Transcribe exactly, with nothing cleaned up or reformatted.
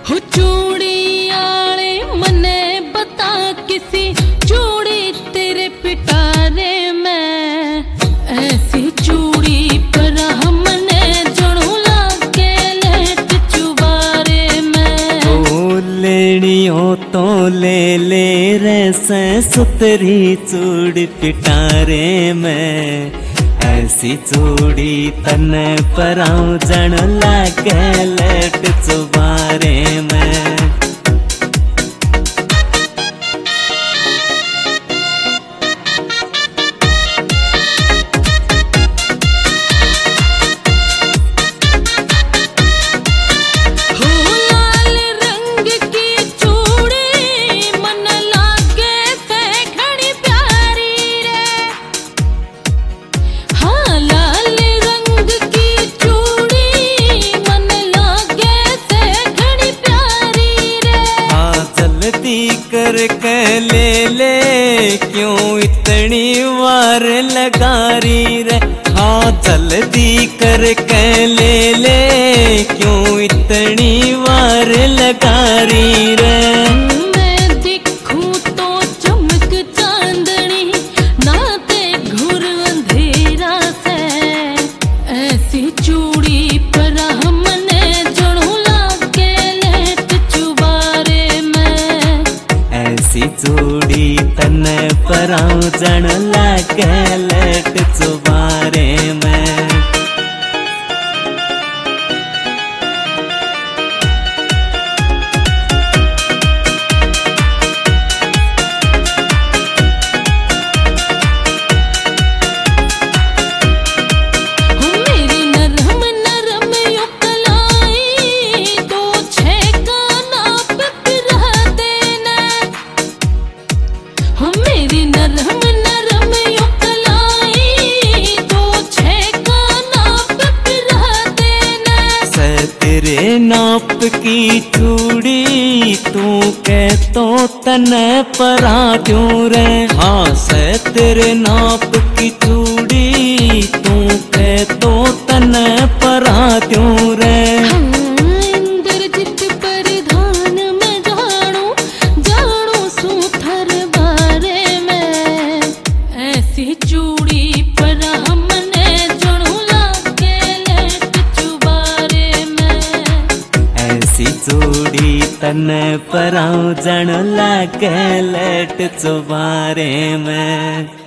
हो चूड़ी आले मने बता किसी चूड़ी तेरे पिटारे में ऐसी चूड़ी पर हमने जड़ू लाके लेट चुबारे में। तो लेनी हो तो ले ले रे से सुतरी चूड़ी पिटारे में ऐसी चूड़ी तन पराऊ जन लागे लेट चुबारे में। कर के ले ले क्यों इतनी वार लगा रही रे। हाँ जल्दी कर के ले ले क्यों इतनी वार लगा रही रे। मैं दिखूं तो चमक चांदनी नाते घुर अंधेरा से ऐसी चूड़ी पर हमने जड़ू लाके लेट चुबारे में। ऐसी चूड़ी तन पराऊ जन लागे लेट चुबारे में। तेरे नाप की चूड़ी तू कह तो तन परा क्यों रे। हाँ से तेरे नाप की चूड़ी तू कह तो तन परा क्यों रे। इंद्रजित परिधान में जाणू जाणू सूथर बारे में ऐसी चूड़ी पर हमने जड़ू लाके लेट चुबारे में। ऐसी चूड़ी तन पराऊ जन लागे लेट चुबारे में।